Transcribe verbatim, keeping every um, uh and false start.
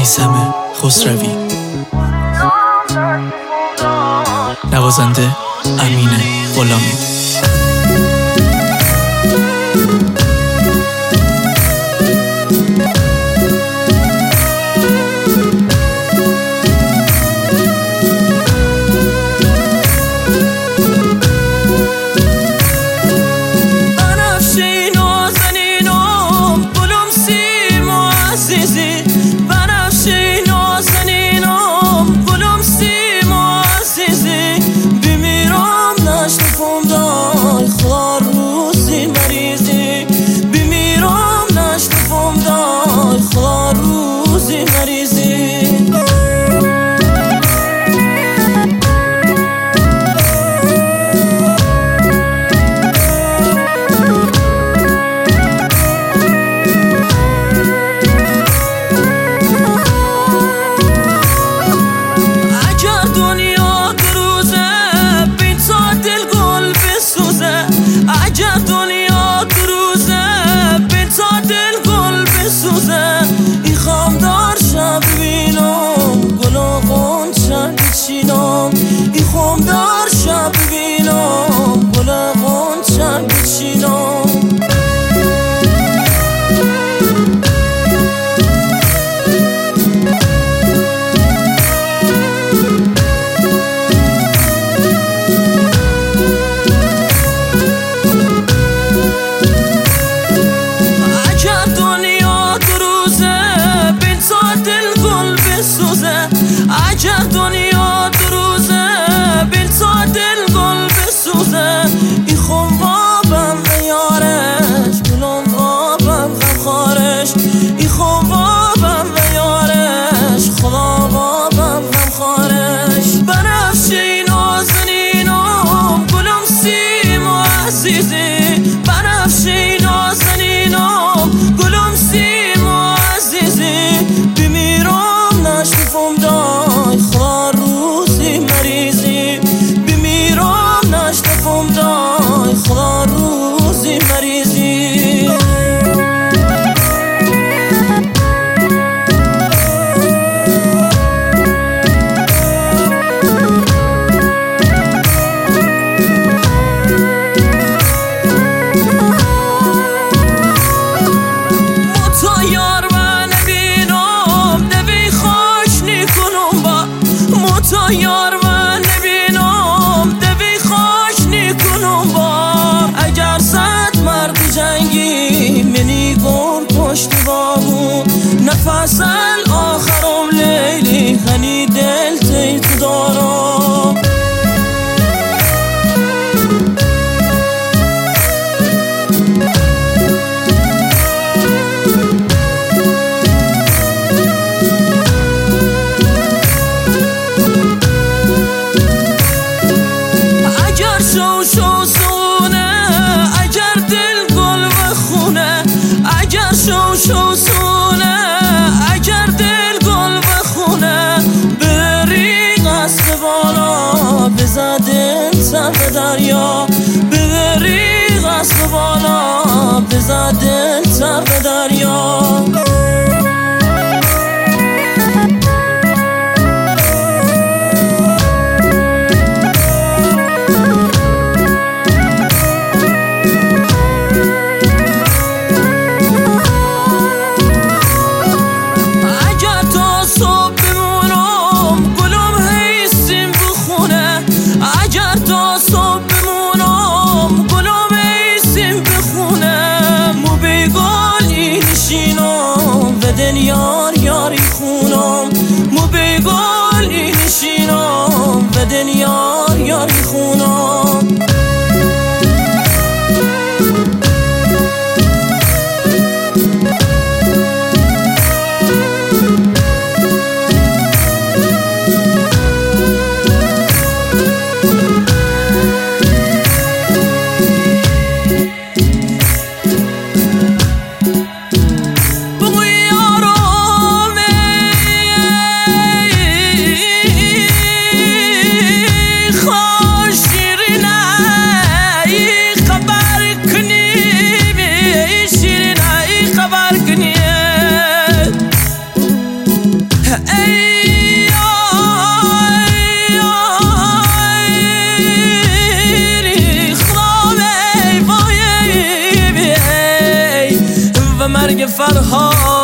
میثم خسروی، نوازنده امین غلامی. ای خمدار شب ببینم گل غنچه بچینم اگر دنیا دو روزه بین تا دل گل بسوزه، اگر دنیا دو روزه بین تا دل گل بسوزه، ای خون بابم و یارش گلم بابم غم خارش، ای خون بابم و یارش خدا بابم غم خارش. بنفشه نازنینم گلم سیم و عزیزی، بنفشه نازنینم گلم سیم و عزیزی، بمیرم نشنفم دای خدا روزی مریضی، بمیرم نشنفم دای خدا روزی مریضی. یار من نبینم دوی خوش نیکنم با، اگر صد مرد جنگی منی گم پشت بابو، نفس آخرم لیلی هنی دل تیت دارم. شو شو سونه اگر دل گل و خونه، اگر شو شو سونه اگر دل گل و خونه، بری قصد بالا بزدن سر دریا، بری قصد بالا بزدن سر دریا. اگر تا صبح بمونم گلم ایسیم بخونه، مو بیگانی نشینم برگ فرهاد